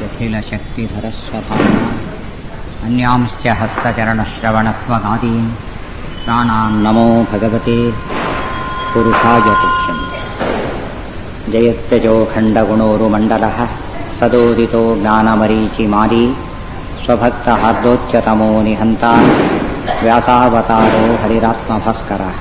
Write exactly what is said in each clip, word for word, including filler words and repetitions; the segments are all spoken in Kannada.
यथेलशक्तिधरस्वधाम्ना अन्यांश्च हस्तचरणश्रवणत्वगादीन् प्राणान् नमो भगवते पुरुषाय तुभ्यम्। जयत्यजो खण्डगुणोरुमण्डलः सदोदितो ज्ञानमरीचिमाली स्वभक्तहार्दोच्चतमो निहन्ता व्यासावतारो हरिरात्मभास्करः।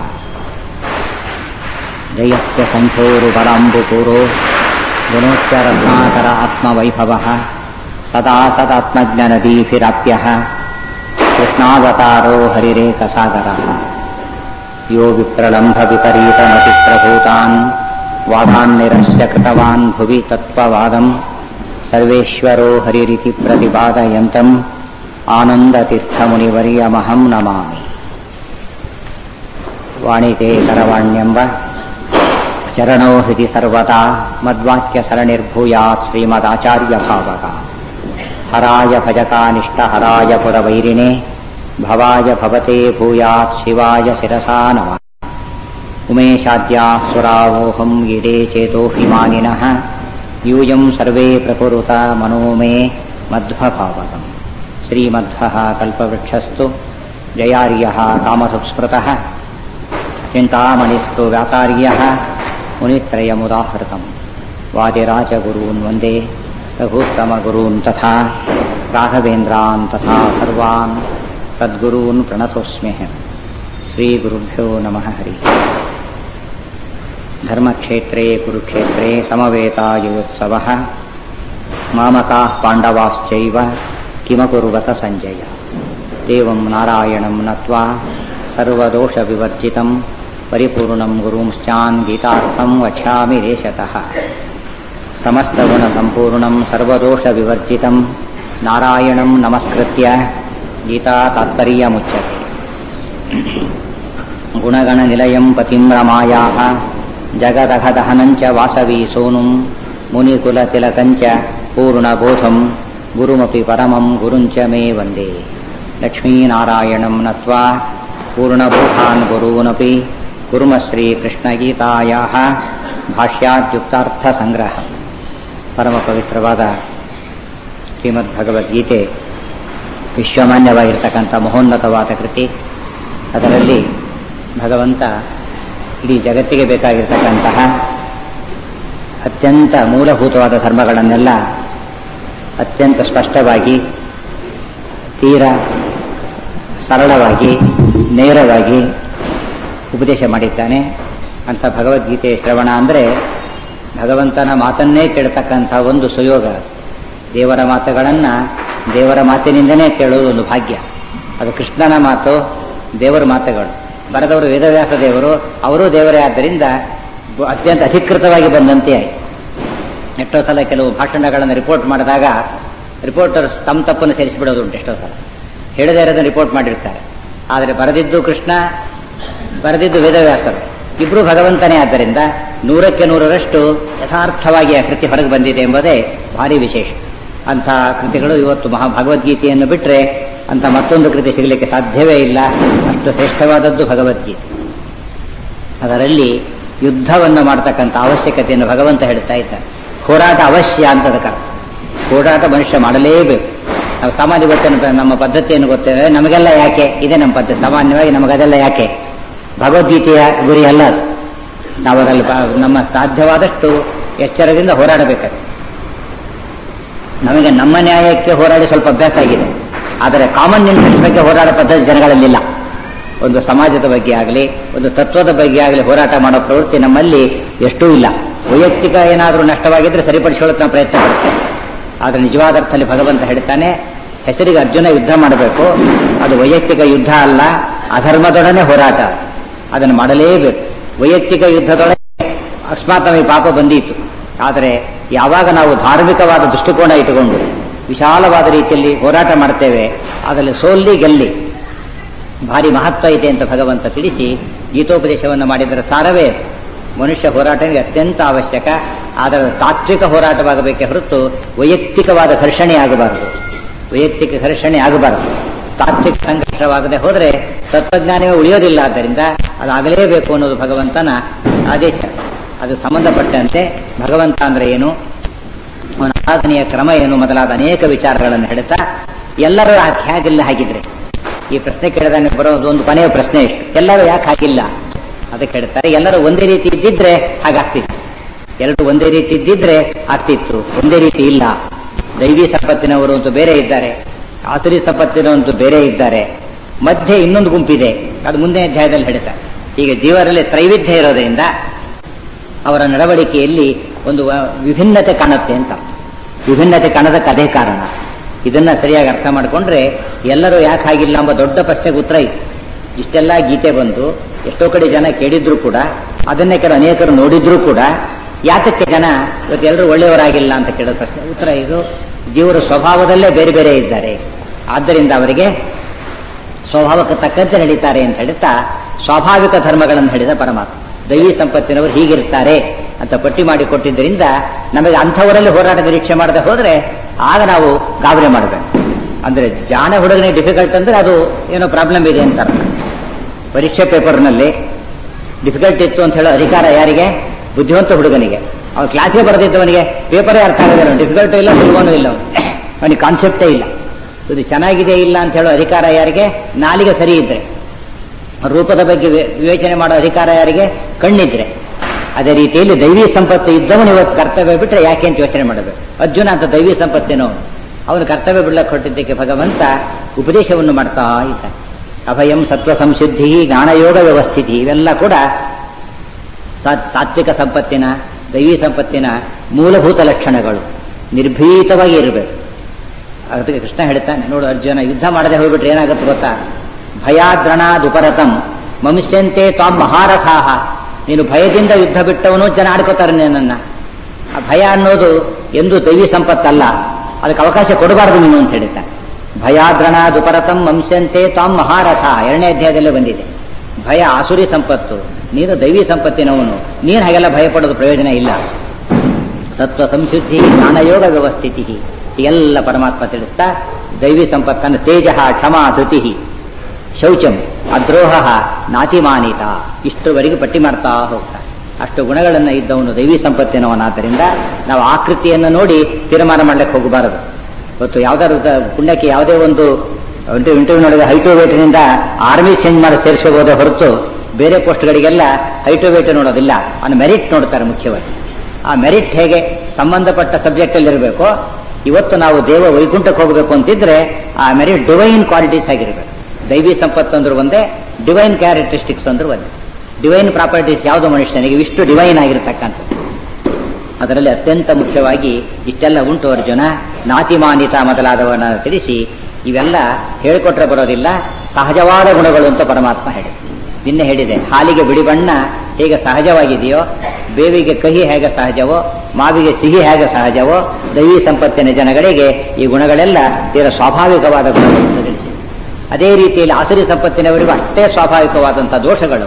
जयत्यसङ्ख्योरुबलाम्बुपूरो गुणोच्चरत्नाकर आत्मवैभवः सदा सदात्मज्ञनदीभिराप्यः कृष्णावतारो हरिरेकसागरः। यो विप्रलम्भविपरीतमतिप्रभूतान् वादान्निरस्य कृतवान् भुवि तत्त्ववादम् सर्वेश्वरो हरिरिति प्रतिपादयन्तम् आनन्दतीर्थमुनिवर्यमहं नमामि। वाणिते करवाण्यंब चरणो हृदि सर्वदा मद्वाक्यसरणिर्भूयात् श्रीमदाचार्यभावः। हराय भजकानिष्टहराय पुरवैरिणे भवाय भवते भूयात् शिवाय शिरसा नमः। उमेशाद्यासुरावोहं गिरे चेतोऽभिमानिनः यूयं सर्वे प्रकुरुता मनो मे मध्वभावकम्। श्रीमध्वः कल्पवृक्षस्तु जयार्यः कामसुस्मृतः चिन्तामणिस्तु व्यासार्यः मुनित्रयमुदाहृतम्। वादिराजगुरून् वन्दे रघूत्तमगुरून् तथा राघवेन्द्रान् तथा सर्वान् सद्गुरून् प्रणतोऽस्म्यहम्। श्रीगुरुभ्यो नमः। हरिः। धर्मक्षेत्रे कुरुक्षेत्रे समवेतायुत्सवः मामकाः पाण्डवाश्चैव किमकुर्वत सञ्जय। देवं नारायणं नत्वा सर्वदोषविवर्जितं परिपूर्णं गुरुंश्चान् गीतार्थं वक्ष्यामि देशतः। समस्तगुणसम्पूर्णं सर्वदोषविवर्जितं नारायणं नमस्कृत्य गीता तात्पर्यमुच्यते। गुणगणनिलयं पतिं रमायाः जगदघदहनञ्च वासवी सोनुं मुनिकुलतिलकञ्च पूर्णबोधं गुरुमपि परमं गुरुञ्च मे वन्दे। लक्ष्मीनारायणं नत्वा पूर्णबोधान् गुरूनपि कुर्म ಶ್ರೀಕೃಷ್ಣಗೀತಾಯಾः ಭಾಷ್ಯಾದ್ಯುಕ್ತಾರ್ಥಸಂಗ್ರಹ. ಪರಮ ಪವಿತ್ರವಾದ ಶ್ರೀಮದ್ಭಗವದ್ಗೀತೆ ವಿಶ್ವಮಾನ್ಯವಾಗಿರ್ತಕ್ಕಂಥ ಮಹೋನ್ನತವಾದ ಕೃತಿ. ಅದರಲ್ಲಿ ಭಗವಂತ ಇಡೀ ಜಗತ್ತಿಗೆ ಬೇಕಾಗಿರ್ತಕ್ಕಂತಹ ಅತ್ಯಂತ ಮೂಲಭೂತವಾದ ಧರ್ಮಗಳನ್ನೆಲ್ಲ ಅತ್ಯಂತ ಸ್ಪಷ್ಟವಾಗಿ ತೀರ ಸರಳವಾಗಿ ನೇರವಾಗಿ ಉಪದೇಶ ಮಾಡಿದ್ದಾನೆ. ಅಂಥ ಭಗವದ್ಗೀತೆಯ ಶ್ರವಣ ಅಂದರೆ ಭಗವಂತನ ಮಾತನ್ನೇ ಕೇಳ್ತಕ್ಕಂಥ ಒಂದು ಸುಯೋಗ. ದೇವರ ಮಾತುಗಳನ್ನು ದೇವರ ಮಾತಿನಿಂದನೇ ಕೇಳೋದು ಒಂದು ಭಾಗ್ಯ. ಅದು ಕೃಷ್ಣನ ಮಾತು, ದೇವರ ಮಾತುಗಳು. ಬರೆದವರು ವೇದವ್ಯಾಸ ದೇವರು, ಅವರೂ ದೇವರೇ. ಆದ್ದರಿಂದ ಅತ್ಯಂತ ಅಧಿಕೃತವಾಗಿ ಬಂದಂತೆ ಆಯಿತು. ಎಷ್ಟೋ ಸಲ ಕೆಲವು ಭಾಷಣಗಳನ್ನು ರಿಪೋರ್ಟ್ ಮಾಡಿದಾಗ ರಿಪೋರ್ಟರ್ ತಮ್ಮ ತಪ್ಪನ್ನು ಸೇರಿಸಿಬಿಡೋದು ಉಂಟು. ಎಷ್ಟೋ ಸಲ ಹೇಳದೇ ಇರೋದನ್ನು ರಿಪೋರ್ಟ್ ಮಾಡಿರ್ತಾರೆ. ಆದರೆ ಬರೆದಿದ್ದು ಕೃಷ್ಣ, ಬರೆದಿದ್ದು ವೇದವ್ಯಾಸರು, ಇಬ್ಬರು ಭಗವಂತನೇ. ಆದ್ದರಿಂದ ನೂರಕ್ಕೆ ನೂರರಷ್ಟು ಯಥಾರ್ಥವಾಗಿ ಆ ಕೃತಿ ಹೊರಗೆ ಬಂದಿದೆ ಎಂಬುದೇ ಭಾರಿ ವಿಶೇಷ. ಅಂಥ ಕೃತಿಗಳು ಇವತ್ತು ಮಹಾ ಭಗವದ್ಗೀತೆಯನ್ನು ಬಿಟ್ಟರೆ ಅಂಥ ಮತ್ತೊಂದು ಕೃತಿ ಸಿಗಲಿಕ್ಕೆ ಸಾಧ್ಯವೇ ಇಲ್ಲ. ಅಷ್ಟು ಶ್ರೇಷ್ಠವಾದದ್ದು ಭಗವದ್ಗೀತೆ. ಅದರಲ್ಲಿ ಯುದ್ಧವನ್ನು ಮಾಡ್ತಕ್ಕಂಥ ಅವಶ್ಯಕತೆಯನ್ನು ಭಗವಂತ ಹೇಳ್ತಾ ಇದ್ದಾನೆ. ಹೋರಾಟ ಅವಶ್ಯ ಅಂತದಕ್ಕೆ ಹೋರಾಟ ಮನುಷ್ಯ ಮಾಡಲೇಬೇಕು. ನಾವು ಸಾಮಾನ್ಯ ಗೊತ್ತೇನು, ನಮ್ಮ ಪದ್ಧತಿಯನ್ನು ಗೊತ್ತೇವೆ, ನಮಗೆಲ್ಲ ಯಾಕೆ ಇದೆ ನಮ್ಮ ಪದ್ಧತಿ. ಸಾಮಾನ್ಯವಾಗಿ ನಮಗದೆಲ್ಲ ಯಾಕೆ, ಭಗವದ್ಗೀತೆಯ ಗುರಿ ಅಲ್ಲ ಅದು. ನಾವು ಅದರಲ್ಲಿ ನಮ್ಮ ಸಾಧ್ಯವಾದಷ್ಟು ಎಚ್ಚರದಿಂದ ಹೋರಾಡಬೇಕಾದ್ರೆ. ನಮಗೆ ನಮ್ಮ ನ್ಯಾಯಕ್ಕೆ ಹೋರಾಡಿ ಸ್ವಲ್ಪ ಅಭ್ಯಾಸ ಆಗಿದೆ, ಆದರೆ ಕಾಮನ್ ಇಂಟ್ರೆಸ್ಟ್ ಬಗ್ಗೆ ಹೋರಾಡೋ ಪದ್ಧತಿ ಜನಗಳಲ್ಲಿಲ್ಲ. ಒಂದು ಸಮಾಜದ ಬಗ್ಗೆ ಆಗಲಿ, ಒಂದು ತತ್ವದ ಬಗ್ಗೆ ಆಗಲಿ ಹೋರಾಟ ಮಾಡೋ ಪ್ರವೃತ್ತಿ ನಮ್ಮಲ್ಲಿ ಎಷ್ಟೂ ಇಲ್ಲ. ವೈಯಕ್ತಿಕ ಏನಾದರೂ ನಷ್ಟವಾಗಿದ್ದರೆ ಸರಿಪಡಿಸಿಕೊಳ್ಳೋಕೆ ನಾವು ಪ್ರಯತ್ನ ಪಡ್ತೇವೆ. ಆದರೆ ನಿಜವಾದ ಅರ್ಥದಲ್ಲಿ ಭಗವಂತ ಹೇಳ್ತಾನೆ, ಹೆಸರಿಗೆ ಅರ್ಜುನ ಯುದ್ಧ ಮಾಡಬೇಕು, ಅದು ವೈಯಕ್ತಿಕ ಯುದ್ಧ ಅಲ್ಲ, ಅಧರ್ಮದೊಡನೆ ಹೋರಾಟ. ಅದನ್ನು ಮಾಡಲೇಬೇಕು. ವೈಯಕ್ತಿಕ ಯುದ್ಧದೊಳಗೆ ಅಕಸ್ಮಾತ್ ನಮಗೆ ಪಾಪ ಬಂದೀತು. ಆದರೆ ಯಾವಾಗ ನಾವು ಧಾರ್ಮಿಕವಾದ ದೃಷ್ಟಿಕೋನ ಇಟ್ಟುಕೊಂಡು ವಿಶಾಲವಾದ ರೀತಿಯಲ್ಲಿ ಹೋರಾಟ ಮಾಡ್ತೇವೆ, ಅದರಲ್ಲಿ ಸೋಲ್ಲಿ ಗೆಲ್ಲಿ ಭಾರಿ ಮಹತ್ವ ಇದೆ ಅಂತ ಭಗವಂತ ತಿಳಿಸಿ ಗೀತೋಪದೇಶವನ್ನು ಮಾಡಿದರ ಸಾರವೇ ಮನುಷ್ಯ ಹೋರಾಟಕ್ಕೆ ಅತ್ಯಂತ ಅವಶ್ಯಕ. ಆದರೆ ತಾತ್ವಿಕ ಹೋರಾಟವಾಗಬೇಕೇ ಹೊರತು ವೈಯಕ್ತಿಕವಾದ ಘರ್ಷಣೆ ಆಗಬಾರದು. ವೈಯಕ್ತಿಕ ಘರ್ಷಣೆ ಆಗಬಾರದು. ತಾತ್ವಿಕ ಸಂಘರ್ಷವಾಗದೆ ಹೋದರೆ ತತ್ವಜ್ಞಾನವೇ ಉಳಿಯೋದಿಲ್ಲ. ಆದ್ದರಿಂದ ಅದಾಗಲೇಬೇಕು ಅನ್ನೋದು ಭಗವಂತನ ಆದೇಶ. ಅದು ಸಂಬಂಧಪಟ್ಟಂತೆ ಭಗವಂತ ಅಂದರೆ ಏನು, ಅವನ ಸಾಧನೆಯ ಕ್ರಮ ಏನು ಮೊದಲಾದ ಅನೇಕ ವಿಚಾರಗಳನ್ನು ಹೇಳ್ತಾ ಎಲ್ಲರೂ ಯಾಕೆ ಹೇಗಿಲ್ಲ ಹಾಗಿದ್ರೆ ಈ ಪ್ರಶ್ನೆ ಕೇಳಿದಾಗ ಬರೋದು ಒಂದು ಕೊನೆಯ ಪ್ರಶ್ನೆ ಇಷ್ಟು, ಎಲ್ಲರೂ ಯಾಕೆ ಹಾಗಿಲ್ಲ ಅದಕ್ಕೆ ಹೇಳ್ತಾರೆ. ಎಲ್ಲರೂ ಒಂದೇ ರೀತಿ ಇದ್ದಿದ್ರೆ ಹಾಗಾಗ್ತಿತ್ತು, ಎಲ್ಲರೂ ಒಂದೇ ರೀತಿ ಇದ್ದಿದ್ರೆ ಆಗ್ತಿತ್ತು, ಒಂದೇ ರೀತಿ ಇಲ್ಲ. ದೈವಿ ಸಂಪತ್ತಿನವರು ಅಂತೂ ಬೇರೆ ಇದ್ದಾರೆ, ಆಸುರಿ ಸಂಪತ್ತಿನವಂತೂ ಬೇರೆ ಇದ್ದಾರೆ, ಮಧ್ಯೆ ಇನ್ನೊಂದು ಗುಂಪಿದೆ, ಅದು ಮುಂದಿನ ಅಧ್ಯಾಯದಲ್ಲಿ ಹೇಳ್ತಾರೆ. ಹೀಗೆ ಜೀವರಲ್ಲಿ ತ್ರೈವಿಧ್ಯ ಇರೋದ್ರಿಂದ ಅವರ ನಡವಳಿಕೆಯಲ್ಲಿ ಒಂದು ವಿಭಿನ್ನತೆ ಕಾಣುತ್ತೆ ಅಂತ. ವಿಭಿನ್ನತೆ ಕಾಣೋದಕ್ಕೆ ಅದೇ ಕಾರಣ. ಇದನ್ನ ಸರಿಯಾಗಿ ಅರ್ಥ ಮಾಡಿಕೊಂಡ್ರೆ ಎಲ್ಲರೂ ಯಾಕೆ ಆಗಿಲ್ಲ ಎಂಬ ದೊಡ್ಡ ಪ್ರಶ್ನೆಗೆ ಉತ್ತರ ಇತ್ತು. ಇಷ್ಟೆಲ್ಲ ಗೀತೆ ಬಂದು ಎಷ್ಟೋ ಕಡೆ ಜನ ಕೇಳಿದ್ರು ಕೂಡ, ಅದನ್ನೇ ಕೆಲವು ಅನೇಕರು ನೋಡಿದ್ರು ಕೂಡ ಯಾತಕ್ಕೆ ಜನ ಇವತ್ತು ಎಲ್ಲರೂ ಒಳ್ಳೆಯವರಾಗಿಲ್ಲ ಅಂತ ಕೇಳೋ ಪ್ರಶ್ನೆ ಉತ್ತರ ಇದು. ಜೀವರ ಸ್ವಭಾವದಲ್ಲೇ ಬೇರೆ ಬೇರೆ ಇದ್ದಾರೆ, ಆದ್ದರಿಂದ ಅವರಿಗೆ ಸ್ವಭಾವಕ್ಕೆ ತಕ್ಕಂತೆ ನಡೀತಾರೆ ಅಂತ ಹೇಳ್ತಾ ಸ್ವಾಭಾವಿಕ ಧರ್ಮಗಳನ್ನು ಹೇಳಿದ ಪರಮಾತ್ಮ. ದೈವಿ ಸಂಪತ್ತಿನವರು ಹೀಗಿರ್ತಾರೆ ಅಂತ ಪಟ್ಟಿ ಮಾಡಿ ಕೊಟ್ಟಿದ್ದರಿಂದ ನಮಗೆ ಅಂಥವರಲ್ಲಿ ಹೋರಾಟ ನಿರೀಕ್ಷೆ ಮಾಡದೆ ಹೋದ್ರೆ ಆಗ ನಾವು ಗಾಬರಿ ಮಾಡಬೇಕು. ಅಂದ್ರೆ ಜಾಣ ಹುಡುಗನೇ ಡಿಫಿಕಲ್ಟ್ ಅಂದ್ರೆ ಅದು ಏನೋ ಪ್ರಾಬ್ಲಮ್ ಇದೆ ಅಂತ ಅರ್ಥ. ಪರೀಕ್ಷೆ ಪೇಪರ್ನಲ್ಲಿ ಡಿಫಿಕಲ್ಟ್ ಇತ್ತು ಅಂತ ಹೇಳೋ ಅಧಿಕಾರ ಯಾರಿಗೆ? ಬುದ್ಧಿವಂತ ಹುಡುಗನಿಗೆ. ಅವ್ನು ಕ್ಲಾಸ್ಗೆ ಬರೆದಿದ್ದವನಿಗೆ ಪೇಪರೇ ಅರ್ಥ ಆಗೋದಿಲ್ಲ, ಡಿಫಿಕಲ್ಟು ಇಲ್ಲ ಸುಲಭನೂ ಇಲ್ಲ, ಅವನಿಗೆ ಕಾನ್ಸೆಪ್ಟೇ ಇಲ್ಲ. ಇದು ಚೆನ್ನಾಗಿದೆ ಇಲ್ಲ ಅಂತ ಹೇಳೋ ಅಧಿಕಾರ ಯಾರಿಗೆ? ನಾಲಿಗೆ ಸರಿ ಇದ್ರೆ. ರೂಪದ ಬಗ್ಗೆ ವಿವೇಚನೆ ಮಾಡೋ ಅಧಿಕಾರ ಯಾರಿಗೆ? ಕಣ್ಣಿದ್ರೆ. ಅದೇ ರೀತಿಯಲ್ಲಿ ದೈವಿ ಸಂಪತ್ತು ಇದ್ದವನು ಇವತ್ತು ಕರ್ತವ್ಯ ಬಿಟ್ಟರೆ ಯಾಕೆ ಅಂತ ಯೋಚನೆ ಮಾಡಬೇಕು. ಅರ್ಜುನ ಅಂತ ದೈವಿ ಸಂಪತ್ತಿನೋ ಅವನು ಕರ್ತವ್ಯ ಬಿಡ್ಲಕ್ಕೆ ಹೊರಟಿದ್ದಕ್ಕೆ ಭಗವಂತ ಉಪದೇಶವನ್ನು ಮಾಡ್ತಾ ಇದ್ದಾನೆ. ಅಭಯಂ ಸತ್ವ ಸಂಶುದ್ಧಿ ಜ್ಞಾನಯೋಗ ವ್ಯವಸ್ಥಿತಿ ಇವೆಲ್ಲ ಕೂಡ ಸಾತ್ವಿಕ ಸಂಪತ್ತಿನ ದೈವಿ ಸಂಪತ್ತಿನ ಮೂಲಭೂತ ಲಕ್ಷಣಗಳು. ನಿರ್ಭೀತವಾಗಿ ಇರಬೇಕು. ಅದಕ್ಕೆ ಕೃಷ್ಣ ಹೇಳ್ತಾನೆ, ನೋಡು ಅರ್ಜುನ, ಯುದ್ಧ ಮಾಡದೆ ಹೋಗ್ಬಿಟ್ರೆ ಏನಾಗುತ್ತೆ ಗೊತ್ತಾ? ಭಯಾದ್ರಣಾದುಪರತಂ ಮನುಷ್ಯಂತೆ ತ್ವಾಂ ಮಹಾರಥಾಹ. ನೀನು ಭಯದಿಂದ ಯುದ್ಧ ಬಿಟ್ಟವನು ಜನ ಆಡ್ಕೋತಾರೆ ನಿನ್ನನ್ನ. ಆ ಭಯ ಅನ್ನೋದು ಎಂದು ದೈವಿ ಸಂಪತ್ತಲ್ಲ, ಅದಕ್ಕೆ ಅವಕಾಶ ಕೊಡಬಾರದು ನೀನು ಅಂತ ಹೇಳ್ತಾನೆ. ಭಯಾದ್ರಣಾದುಪರತಂ ಮಂಸ್ಯಂತೆ ತ್ವಾಂ ಮಹಾರಥ ಎರಡನೇ ಅಧ್ಯಾಯದಲ್ಲೇ ಬಂದಿದೆ. ಭಯ ಆಸುರಿ ಸಂಪತ್ತು, ನೀನು ದೈವಿ ಸಂಪತ್ತಿನವನು, ನೀನು ಹಾಗೆಲ್ಲ ಭಯ ಪಡೋದು ಪ್ರಯೋಜನ ಇಲ್ಲ. ಸತ್ವ ಸಂಶುದ್ಧಿ ಜ್ಞಾನಯೋಗ ವ್ಯವಸ್ಥಿತಿ ಎಲ್ಲ ಪರಮಾತ್ಮ ತಿಳಿಸ್ತಾ ದೈವಿ ಸಂಪತ್ತನ್ನು ತೇಜ ಕ್ಷಮಾ ಧೃತಿ ಶೌಚಂ ಅದ್ರೋಹ ನಾತಿಮಾನಿತ ಇಷ್ಟುವರೆಗೆ ಪಟ್ಟಿ ಮಾಡ್ತಾ ಹೋಗ್ತಾರೆ. ಅಷ್ಟು ಗುಣಗಳನ್ನು ಇದ್ದವನು ದೈವಿ ಸಂಪತ್ತಿನವನಾದ್ದರಿಂದ ನಾವು ಆಕೃತಿಯನ್ನು ನೋಡಿ ತೀರ್ಮಾನ ಮಾಡ್ಲಿಕ್ಕೆ ಹೋಗಬಾರದು. ಇವತ್ತು ಯಾವ್ದಾದ್ರು ಪುಣ್ಯಕ್ಕೆ ಯಾವುದೇ ಒಂದು ಇಂಟರ್ವ್ಯೂ ನೋಡಿದ ಹೈಟು ವೇಟಿನಿಂದ ಆರ್ಮಿ ಚೇಂಜ್ ಮಾಡಿ ಸೇರಿಸಬಹುದೇ ಹೊರತು ಬೇರೆ ಪೋಸ್ಟ್ಗಳಿಗೆಲ್ಲ ಹೈಟು ವೇಟ್ ನೋಡೋದಿಲ್ಲ, ಅವನು ಮೆರಿಟ್ ನೋಡ್ತಾರೆ ಮುಖ್ಯವಾಗಿ. ಆ ಮೆರಿಟ್ ಹೇಗೆ ಸಂಬಂಧಪಟ್ಟ ಸಬ್ಜೆಕ್ಟ್ ಅಲ್ಲಿ ಇರಬೇಕೋ, ಇವತ್ತು ನಾವು ದೇವ ವೈಕುಂಠಕ್ಕೆ ಹೋಗಬೇಕು ಅಂತಿದ್ರೆ ಆ ಮೆರಿಟ್ ಡಿವೈನ್ ಕ್ವಾಲಿಟೀಸ್ ಆಗಿರಬೇಕು. ದೈವಿ ಸಂಪತ್ತು ಅಂದ್ರೆ ಒಂದೇ, ಡಿವೈನ್ ಕ್ಯಾರೆಕ್ಟರಿಸ್ಟಿಕ್ಸ್ ಅಂದ್ರೆ ಒಂದೇ. ಡಿವೈನ್ ಪ್ರಾಪರ್ಟೀಸ್ ಯಾವುದು ಮನುಷ್ಯನಿಗೆ ಇಷ್ಟು ಡಿವೈನ್ ಆಗಿರತಕ್ಕಂಥದ್ದು. ಅದರಲ್ಲಿ ಅತ್ಯಂತ ಮುಖ್ಯವಾಗಿ ಇಷ್ಟೆಲ್ಲ ಉಂಟು ಅರ್ಜುನ. ನಾತಿಮಾನಿತ ಮೊದಲಾದವನ್ನ ತಿಳಿಸಿ ಇವೆಲ್ಲ ಹೇಳಿಕೊಟ್ರೆ ಬರೋದಿಲ್ಲ, ಸಹಜವಾದ ಗುಣಗಳು ಅಂತ ಪರಮಾತ್ಮ ಹೇಳಿದೆ. ನಿನ್ನೆ ಹೇಳಿದೆ, ಹಾಲಿಗೆ ಬಿಳಿ ಬಣ್ಣ ಹೇಗೆ ಸಹಜವಾಗಿದೆಯೋ, ಬೇವಿಗೆ ಕಹಿ ಹೇಗೆ ಸಹಜವೋ, ಮಾವಿಗೆ ಸಿಹಿ ಹೇಗೆ ಸಹಜವೋ, ದೈವಿ ಸಂಪತ್ತಿನ ಜನಗಳಿಗೆ ಈ ಗುಣಗಳೆಲ್ಲ ತೀರ ಸ್ವಾಭಾವಿಕವಾದ ಗುಣಗಳು ಅಂತ ತಿಳಿಸಿ. ಅದೇ ರೀತಿಯಲ್ಲಿ ಆಸುರಿ ಸಂಪತ್ತಿನವರಿಗೂ ಅಷ್ಟೇ ಸ್ವಾಭಾವಿಕವಾದಂಥ ದೋಷಗಳು.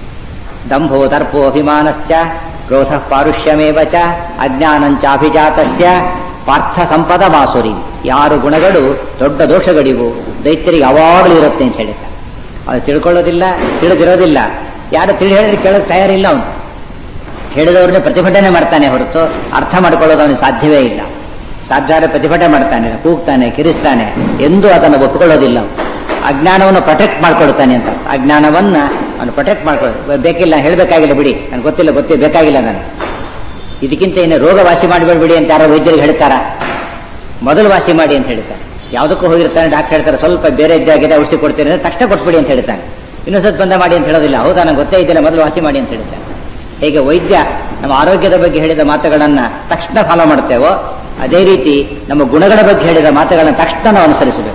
ದಂಭೋ ದರ್ಪೋ ಅಭಿಮಾನಶ್ಚ ಕ್ರೋಧ ಪಾರುಷ್ಯಮೇವ ಚ ಅಜ್ಞಾನಂಚಾಭಿಜಾತಸ್ಯ ಪಾರ್ಥ ಸಂಪದ ಮಾಸುರಿ. ಯಾರು ಗುಣಗಳು ದೊಡ್ಡ ದೋಷಗಳಿವು, ದೈತ್ಯರಿಗೆ ಯಾವಾಗಲೂ ಇರುತ್ತೆ ಅಂತ ಹೇಳ್ತಾರೆ. ಅದು ತಿಳ್ಕೊಳ್ಳೋದಿಲ್ಲ, ತಿಳಿದಿರೋದಿಲ್ಲ. ಯಾರು ತಿಳಿ ಹೇಳಿದ್ರೆ ಕೇಳೋಕೆ ತಯಾರಿಲ್ಲ. ಅವನು ಹೇಳಿದವ್ರನ್ನೇ ಪ್ರತಿಭಟನೆ ಮಾಡ್ತಾನೆ ಹೊರತು ಅರ್ಥ ಮಾಡ್ಕೊಳ್ಳೋದು ಅವನಿಗೆ ಸಾಧ್ಯವೇ ಇಲ್ಲ. ಸಾಧ್ಯ ಪ್ರತಿಭಟನೆ ಮಾಡ್ತಾನೆ, ಕೂಗ್ತಾನೆ, ಕಿರಿಸ್ತಾನೆ, ಎಂದೂ ಅದನ್ನು ಒಪ್ಪಿಕೊಳ್ಳೋದಿಲ್ಲ. ಅಜ್ಞಾನವನ್ನು ಪ್ರೊಟೆಕ್ಟ್ ಮಾಡ್ಕೊಳ್ತಾನೆ ಅಂತ. ಅಜ್ಞಾನವನ್ನ ಅವನು ಪ್ರೊಟೆಕ್ಟ್ ಮಾಡ್ಕೊಳ್ಳೋದು ಬೇಕಿಲ್ಲ, ಹೇಳಬೇಕಾಗಿಲ್ಲ, ಬಿಡಿ, ನನಗೆ ಗೊತ್ತಿಲ್ಲ, ಗೊತ್ತೇ ಬೇಕಾಗಿಲ್ಲ ನನಗೆ. ಇದಕ್ಕಿಂತ ಏನು ರೋಗ ವಾಸಿ ಮಾಡಿಬಿಡ್ಬಿಡಿ ಅಂತ ಯಾರೋ ವೈದ್ಯರಿಗೆ ಹೇಳ್ತಾರ? ಮೊದಲು ವಾಸಿ ಮಾಡಿ ಅಂತ ಹೇಳ್ತಾರೆ. ಯಾವುದಕ್ಕೂ ಹೋಗಿರ್ತಾನೆ, ಡಾಕ್ಟರ್ ಹೇಳ್ತಾರೆ ಸ್ವಲ್ಪ ಬೇರೆ ಇದ್ದಾಗಿದೆ ಔಷಧಿ ಕೊಡ್ತೀನಿ ಅಂದ್ರೆ ತಕ್ಷಣ ಕೊಟ್ಬಿಡಿ ಅಂತ ಹೇಳ್ತಾನೆ. ಇನ್ನೊಂದ್ಸತ್ ಬಂದ ಮಾಡಿ ಅಂತ ಹೇಳೋದಿಲ್ಲ. ಹೌದಾ, ನಂಗೆ ಗೊತ್ತೇ ಇದ್ದಿಲ್ಲ, ಮೊದಲು ವಾಸಿ ಮಾಡಿ ಅಂತ ಹೇಳ್ತಾನೆ. ಹೇಗೆ ವೈದ್ಯ ನಮ್ಮ ಆರೋಗ್ಯದ ಬಗ್ಗೆ ಹೇಳಿದ ಮಾತುಗಳನ್ನ ತಕ್ಷಣ ಫಾಲೋ ಮಾಡ್ತೇವೋ, ಅದೇ ರೀತಿ ನಮ್ಮ ಗುಣಗಳ ಬಗ್ಗೆ ಹೇಳಿದ ಮಾತುಗಳನ್ನ ತಕ್ಷಣ ನಾವು ಅನುಸರಿಸಬೇಕು.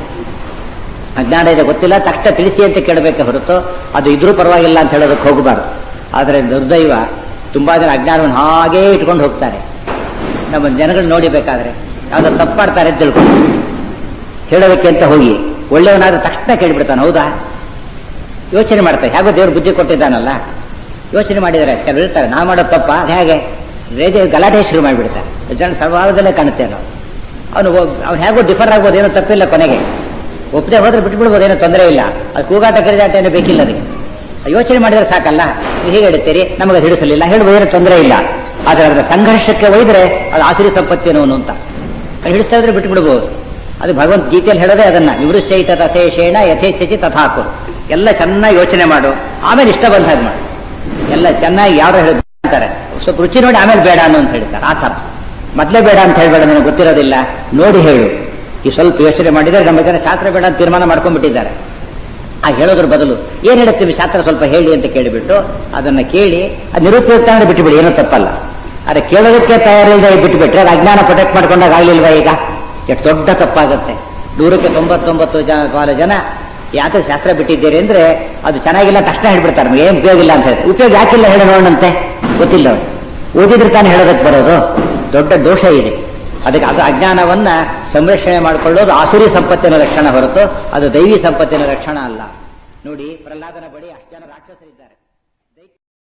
ಅಜ್ಞಾನ ಇದೆ ಗೊತ್ತಿಲ್ಲ, ತಕ್ಷಣ ತಿಳಿಸಿ ಅಂತ ಕೇಳಬೇಕೆ ಹೊರತು ಅದು ಇದ್ರೂ ಪರವಾಗಿಲ್ಲ ಅಂತ ಹೇಳೋದಕ್ಕೆ ಹೋಗಬಾರ್ದು. ಆದರೆ ದುರ್ದೈವ ತುಂಬಾ ಜನ ಅಜ್ಞಾನವನ್ನು ಹಾಗೇ ಇಟ್ಕೊಂಡು ಹೋಗ್ತಾರೆ. ನಮ್ಮ ಜನಗಳು ನೋಡಿಬೇಕಾದ್ರೆ ಯಾವ್ದು ತಪ್ಪು ಮಾಡ್ತಾರೆ ಅಂತ ತಿಳ್ಕೊಂಡು ಹೇಳೋದಕ್ಕೆ ಅಂತ ಹೋಗಿ ಒಳ್ಳೆಯವನಾದ್ರೆ ತಕ್ಷಣ ಕೇಳಿಬಿಡ್ತಾನೆ. ಹೌದಾ, ಯೋಚನೆ ಮಾಡ್ತಾರೆ. ಹೇಗೋ ದೇವ್ರು ಬುದ್ಧಿ ಕೊಟ್ಟಿದ್ದಾನಲ್ಲ, ಯೋಚನೆ ಮಾಡಿದರೆ ಕೆಲವರು ಇರ್ತಾರೆ, ನಾ ಮಾಡೋದು ತಪ್ಪ ಹೇಗೆ ರೇಜೆ ಗಲಾಟೆ ಶುರು ಮಾಡಿಬಿಡ್ತಾರೆ. ಜನ ಸ್ವಭಾವದಲ್ಲೇ ಕಾಣುತ್ತೆ ನಾವು. ಅವನು ಅವ್ನು ಹೇಗೋ ಡಿಫರ್ ಆಗ್ಬೋದು, ಏನೋ ತಪ್ಪಿಲ್ಲ, ಕೊನೆಗೆ ಒಪ್ಪದೆ ಹೋದ್ರೆ ಬಿಟ್ಬಿಡ್ಬೋದು, ಏನೋ ತೊಂದರೆ ಇಲ್ಲ. ಅದು ಕೂಗಾಟ ಕರಿದಾಟ ಏನೋ ಬೇಕಿಲ್ಲ ಅದಕ್ಕೆ. ಯೋಚನೆ ಮಾಡಿದ್ರೆ ಸಾಕಲ್ಲ. ಹೀಗೆ ಹೇಳ್ತೀರಿ, ನಮಗೆ ಹಿಡಿಸಲಿಲ್ಲ, ಹೇಳುವ ಏನೋ ತೊಂದರೆ ಇಲ್ಲ. ಆದರೆ ಅದರ ಸಂಘರ್ಷಕ್ಕೆ ಒಯ್ದರೆ ಅದು ಆಸುರಿ ಸಂಪತ್ತೇನೋನು ಅಂತ. ಅದು ಹಿಡಿಸ್ತಾ ಇದ್ರೆ ಬಿಟ್ಟು ಬಿಡ್ಬೋದು. ಅದು ಭಗವಂತ ಗೀತೆಯಲ್ಲಿ ಹೇಳೋದೇ ಅದನ್ನ, ವಿವೃಶ್ಚೈತ ತಶೇಷೇಣ ಯಥೇಚ್ಛಿ ತಥಾಕು. ಎಲ್ಲ ಚೆನ್ನಾಗಿ ಯೋಚನೆ ಮಾಡು, ಆಮೇಲೆ ಇಷ್ಟ ಬಂದ ಹಾಗೆ ಮಾಡು. ಎಲ್ಲ ಚೆನ್ನಾಗಿ ಯಾರು ಹೇಳ್ತಾರೆ, ಸ್ವಲ್ಪ ರುಚಿ ನೋಡಿ ಆಮೇಲೆ ಬೇಡ ಅನ್ನೋ ಅಂತ ಹೇಳ್ತಾರೆ. ಆ ಥರ ಮೊದಲೇ ಬೇಡ ಅಂತ ಹೇಳ್ಬೇಡ, ನನಗೆ ಗೊತ್ತಿರೋದಿಲ್ಲ ನೋಡಿ ಹೇಳು. ಈ ಸ್ವಲ್ಪ ಯೋಚನೆ ಮಾಡಿದರೆ ನಮ್ಮ ಜನ ಶಾಸ್ತ್ರ ಬೇಡ ಅಂತ ತೀರ್ಮಾನ ಮಾಡ್ಕೊಂಡ್ಬಿಟ್ಟಿದ್ದಾರೆ. ಆ ಹೇಳೋದ್ರ ಬದಲು ಏನ್ ಹೇಳುತ್ತೀವಿ ಶಾಸ್ತ್ರ ಸ್ವಲ್ಪ ಹೇಳಿ ಅಂತ ಕೇಳಿಬಿಟ್ಟು ಅದನ್ನ ಕೇಳಿ ಅದು ನಿರುಪಯುಕ್ತ ಅಂದ್ರೆ ಬಿಟ್ಟುಬಿಡಿ, ಏನೂ ತಪ್ಪಲ್ಲ. ಆದರೆ ಕೇಳೋದಕ್ಕೆ ತಯಾರಿಲ್ಲದೆ ಬಿಟ್ಟುಬಿಟ್ರೆ ಅದು ಅಜ್ಞಾನ ಪ್ರೊಟೆಕ್ಟ್ ಮಾಡ್ಕೊಂಡಾಗ ಆಗ್ಲಿಲ್ವಾ? ಈಗ ಎಷ್ಟು ದೊಡ್ಡ ತಪ್ಪಾಗುತ್ತೆ. ನೂರಕ್ಕೆ ತೊಂಬತ್ತೊಂಬತ್ತು ಜನ ಕಾಲ ಜನ ಯಾಕೆ ಶಾಸ್ತ್ರ ಬಿಟ್ಟಿದ್ದೀರಿ ಅಂದ್ರೆ ಅದು ಚೆನ್ನಾಗಿಲ್ಲ ತಕ್ಷಣ ಹೇಳ್ಬಿಡ್ತಾರೆ, ನಮ್ಗೆ ಏನು ಉಪಯೋಗ ಇಲ್ಲ ಅಂತ ಹೇಳಿ. ಉಪಯೋಗ ಯಾಕಿಲ್ಲ ಹೇಳಿ ನೋಡೋಣಂತೆ, ಗೊತ್ತಿಲ್ಲ ಅವ್ರು. ಓದಿದ್ರೆ ತಾನು ಹೇಳೋದಕ್ಕೆ ಬರೋದು, ದೊಡ್ಡ ದೋಷ ಇದೆ. ಅದಕ್ಕೆ ಅದು ಅಜ್ಞಾನವನ್ನ ಸಂರಕ್ಷಣೆ ಮಾಡಿಕೊಳ್ಳೋದು ಆಸುರಿ ಸಂಪತ್ತಿನ ಲಕ್ಷಣ ಹೊರತು ಅದು ದೈವಿ ಸಂಪತ್ತಿನ ಲಕ್ಷಣ ಅಲ್ಲ. ನೋಡಿ ಪ್ರಹ್ಲಾದನ ಬಳಿ